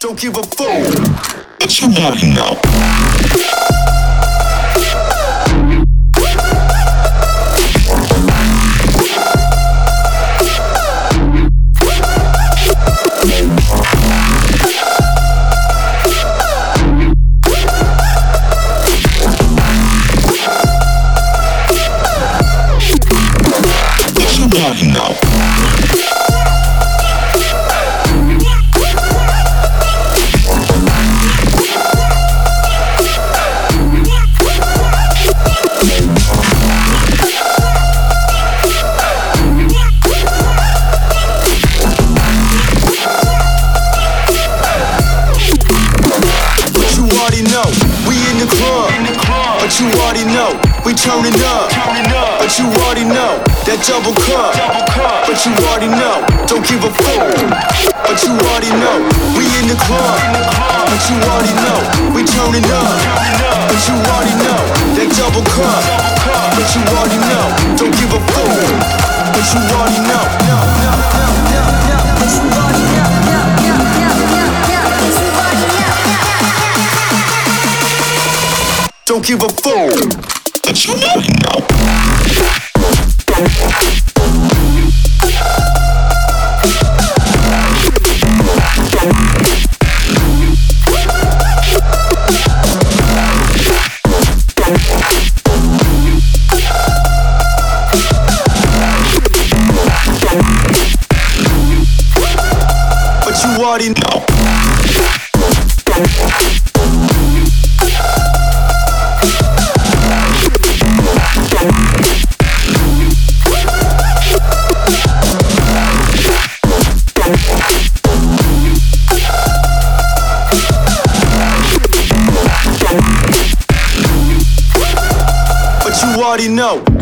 Don't give a fuck. But you already know. But you already know. But you already know, we turning up. But you already know, that double cup. But you already know, don't give a fuck. But you already know, we in the club. But you already know, we turning up. But you already know, that double cup. But you already know, don't give a fuck. But you already know. But you already know. Don't give a fuck, but you already know. But you already know. But you already know.